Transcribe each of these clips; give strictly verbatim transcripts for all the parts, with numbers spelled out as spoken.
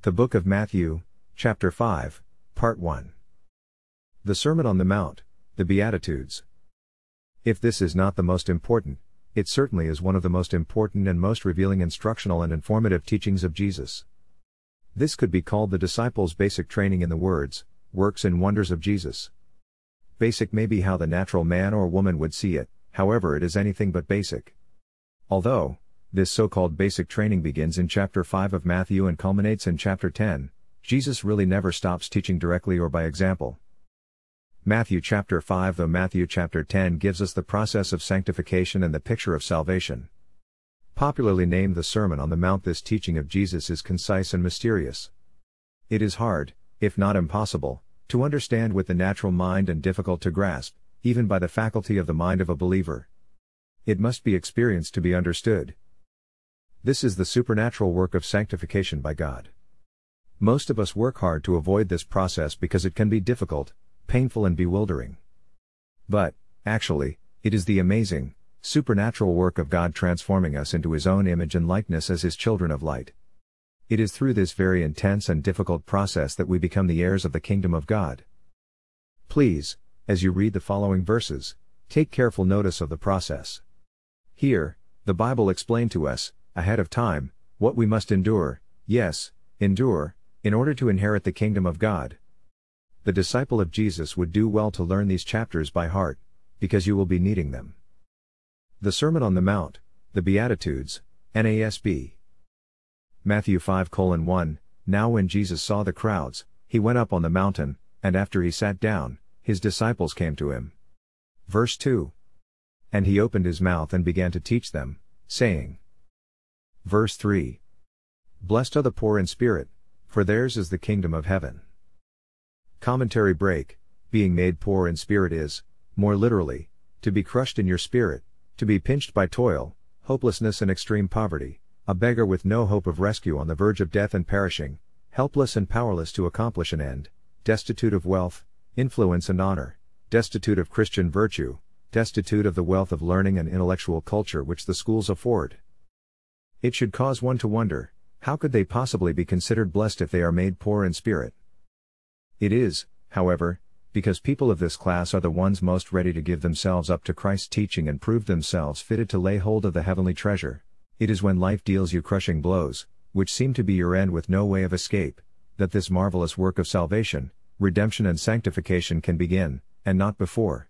The Book of Matthew, Chapter five, Part one. The Sermon on the Mount, the Beatitudes. If this is not the most important, it certainly is one of the most important and most revealing instructional and informative teachings of Jesus. This could be called the disciples' basic training in the words, works and wonders of Jesus. Basic may be how the natural man or woman would see it, however it is anything but basic. Although, this so-called basic training begins in chapter five of Matthew and culminates in chapter ten, Jesus really never stops teaching directly or by example. Matthew chapter five though Matthew chapter ten gives us the process of sanctification and the picture of salvation. Popularly named the Sermon on the Mount, this teaching of Jesus is concise and mysterious. It is hard, if not impossible, to understand with the natural mind and difficult to grasp, even by the faculty of the mind of a believer. It must be experienced to be understood. This is the supernatural work of sanctification by God. Most of us work hard to avoid this process because it can be difficult, painful and bewildering. But, actually, it is the amazing, supernatural work of God transforming us into His own image and likeness as His children of light. It is through this very intense and difficult process that we become the heirs of the kingdom of God. Please, as you read the following verses, take careful notice of the process. Here, the Bible explained to us, ahead of time, what we must endure, yes, endure, in order to inherit the kingdom of God. The disciple of Jesus would do well to learn these chapters by heart, because you will be needing them. The Sermon on the Mount, the Beatitudes, N A S B. Matthew five colon one, Now when Jesus saw the crowds, he went up on the mountain, and after he sat down, his disciples came to him. Verse two. And he opened his mouth and began to teach them, saying. Verse three. Blessed are the poor in spirit, for theirs is the kingdom of heaven. Commentary break. Being made poor in spirit is, more literally, to be crushed in your spirit, to be pinched by toil, hopelessness and extreme poverty, a beggar with no hope of rescue on the verge of death and perishing, helpless and powerless to accomplish an end, destitute of wealth, influence and honor, destitute of Christian virtue, destitute of the wealth of learning and intellectual culture which the schools afford. It should cause one to wonder, how could they possibly be considered blessed if they are made poor in spirit? It is, however, because people of this class are the ones most ready to give themselves up to Christ's teaching and prove themselves fitted to lay hold of the heavenly treasure. It is when life deals you crushing blows, which seem to be your end with no way of escape, that this marvelous work of salvation, redemption and sanctification can begin, and not before.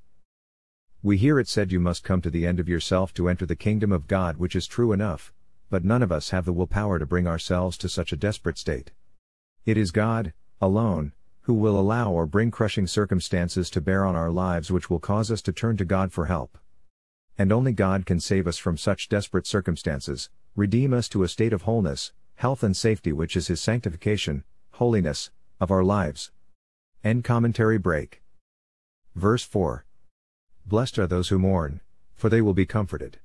We hear it said you must come to the end of yourself to enter the kingdom of God, which is true enough, but none of us have the willpower to bring ourselves to such a desperate state. It is God, alone, who will allow or bring crushing circumstances to bear on our lives which will cause us to turn to God for help. And only God can save us from such desperate circumstances, redeem us to a state of wholeness, health and safety which is His sanctification, holiness, of our lives. End commentary break. Verse four. Blessed are those who mourn, for they will be comforted.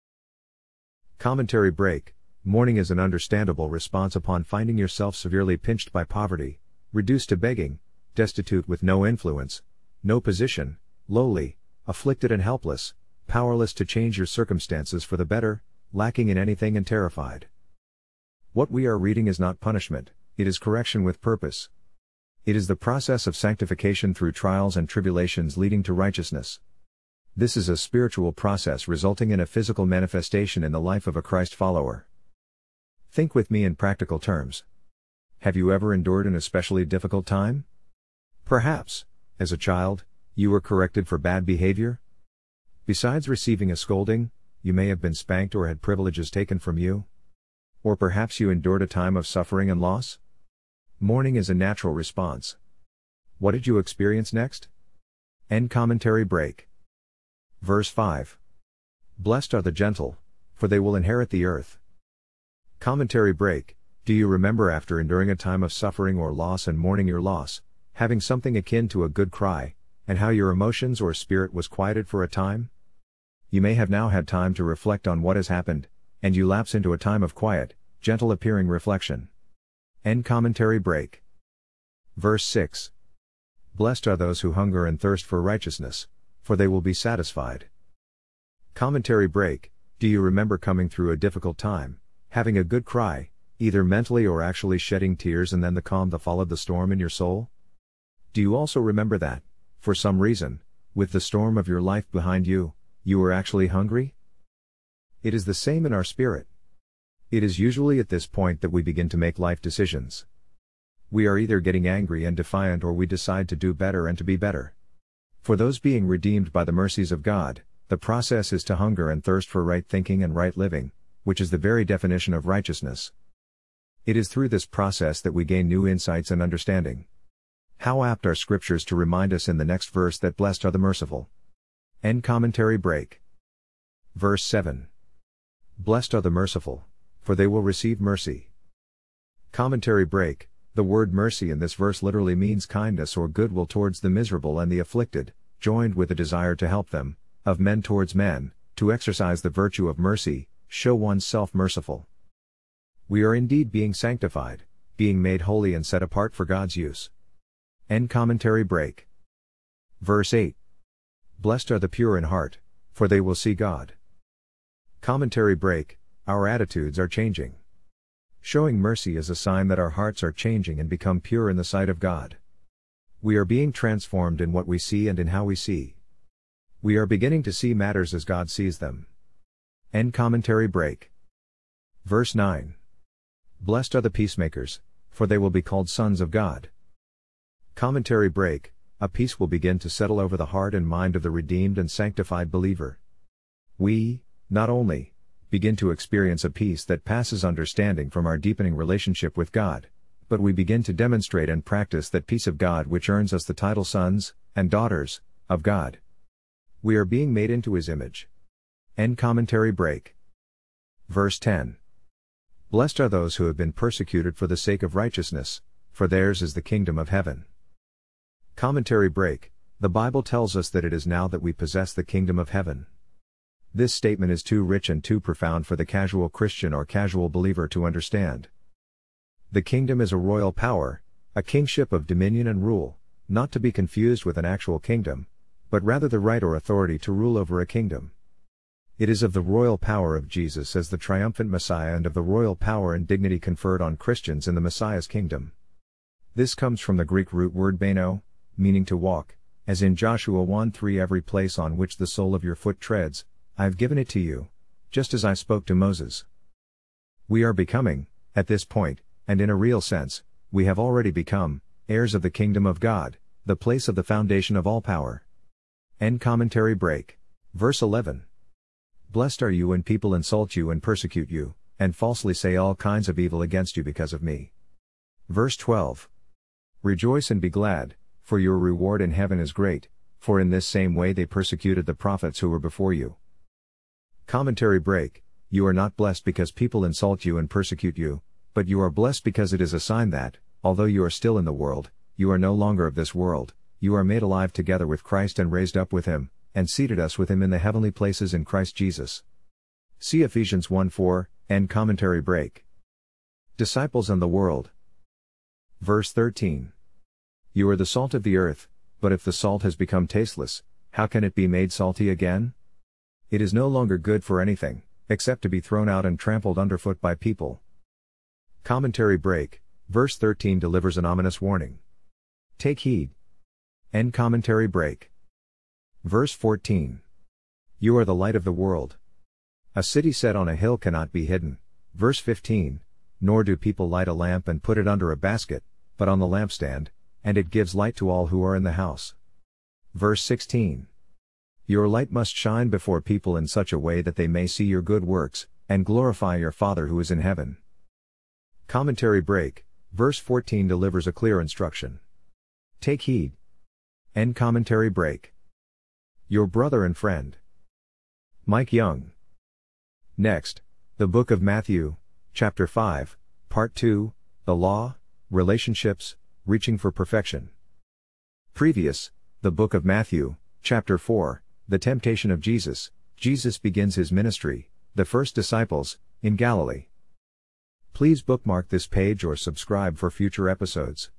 Commentary break. Mourning is an understandable response upon finding yourself severely pinched by poverty, reduced to begging, destitute with no influence, no position, lowly, afflicted and helpless, powerless to change your circumstances for the better, lacking in anything and terrified. What we are reading is not punishment, it is correction with purpose. It is the process of sanctification through trials and tribulations leading to righteousness. This is a spiritual process resulting in a physical manifestation in the life of a Christ follower. Think with me in practical terms. Have you ever endured an especially difficult time? Perhaps, as a child, you were corrected for bad behavior? Besides receiving a scolding, you may have been spanked or had privileges taken from you? Or perhaps you endured a time of suffering and loss? Mourning is a natural response. What did you experience next? End commentary break. Verse five. Blessed are the gentle, for they will inherit the earth. Commentary break. Do you remember after enduring a time of suffering or loss and mourning your loss, having something akin to a good cry, and how your emotions or spirit was quieted for a time? You may have now had time to reflect on what has happened, and you lapse into a time of quiet, gentle appearing reflection. End commentary break. Verse six. Blessed are those who hunger and thirst for righteousness, for they will be satisfied. Commentary break. Do you remember coming through a difficult time, having a good cry, either mentally or actually shedding tears and then the calm that followed the storm in your soul? Do you also remember that, for some reason, with the storm of your life behind you, you were actually hungry? It is the same in our spirit. It is usually at this point that we begin to make life decisions. We are either getting angry and defiant or we decide to do better and to be better. For those being redeemed by the mercies of God, the process is to hunger and thirst for right thinking and right living, which is the very definition of righteousness. It is through this process that we gain new insights and understanding. How apt are scriptures to remind us in the next verse that blessed are the merciful. End commentary break. Verse seven. Blessed are the merciful, for they will receive mercy. Commentary break. The word mercy in this verse literally means kindness or goodwill towards the miserable and the afflicted, joined with a desire to help them, of men towards men, to exercise the virtue of mercy, show oneself merciful. We are indeed being sanctified, being made holy and set apart for God's use. End commentary break. Verse eight. Blessed are the pure in heart, for they will see God. Commentary break. Our attitudes are changing. Showing mercy is a sign that our hearts are changing and become pure in the sight of God. We are being transformed in what we see and in how we see. We are beginning to see matters as God sees them. End commentary break. Verse nine. Blessed are the peacemakers, for they will be called sons of God. Commentary break. A peace will begin to settle over the heart and mind of the redeemed and sanctified believer. We, not only, begin to experience a peace that passes understanding from our deepening relationship with God, but we begin to demonstrate and practice that peace of God which earns us the title sons and daughters of God. We are being made into His image. End commentary break. Verse ten. Blessed are those who have been persecuted for the sake of righteousness, for theirs is the kingdom of heaven. Commentary break. The Bible tells us that it is now that we possess the kingdom of heaven. This statement is too rich and too profound for the casual Christian or casual believer to understand. The kingdom is a royal power, a kingship of dominion and rule, not to be confused with an actual kingdom, but rather the right or authority to rule over a kingdom. It is of the royal power of Jesus as the triumphant Messiah and of the royal power and dignity conferred on Christians in the Messiah's kingdom. This comes from the Greek root word beno, meaning to walk, as in Joshua one three. Every place on which the sole of your foot treads, I have given it to you, just as I spoke to Moses. We are becoming, at this point, and in a real sense, we have already become, heirs of the kingdom of God, the place of the foundation of all power. End commentary break. Verse eleven. Blessed are you when people insult you and persecute you, and falsely say all kinds of evil against you because of me. Verse twelve. Rejoice and be glad, for your reward in heaven is great, for in this same way they persecuted the prophets who were before you. Commentary break. You are not blessed because people insult you and persecute you, but you are blessed because it is a sign that, although you are still in the world, you are no longer of this world, you are made alive together with Christ and raised up with Him, and seated us with Him in the heavenly places in Christ Jesus. See Ephesians one four, end commentary break. Disciples and the world. Verse thirteen. You are the salt of the earth, but if the salt has become tasteless, how can it be made salty again? It is no longer good for anything, except to be thrown out and trampled underfoot by people. Commentary break. Verse thirteen delivers an ominous warning. Take heed. End commentary break. Verse fourteen. You are the light of the world. A city set on a hill cannot be hidden. Verse fifteen. Nor do people light a lamp and put it under a basket, but on the lampstand, and it gives light to all who are in the house. Verse sixteen. Your light must shine before people in such a way that they may see your good works, and glorify your Father who is in heaven. Commentary break. Verse fourteen delivers a clear instruction. Take heed. End commentary break. Your brother and friend. Mike Young. Next, the book of Matthew, chapter five, part two, the law, relationships, reaching for perfection. Previous, the book of Matthew, chapter four, the temptation of Jesus. Jesus begins his ministry, the first disciples, in Galilee. Please bookmark this page or subscribe for future episodes.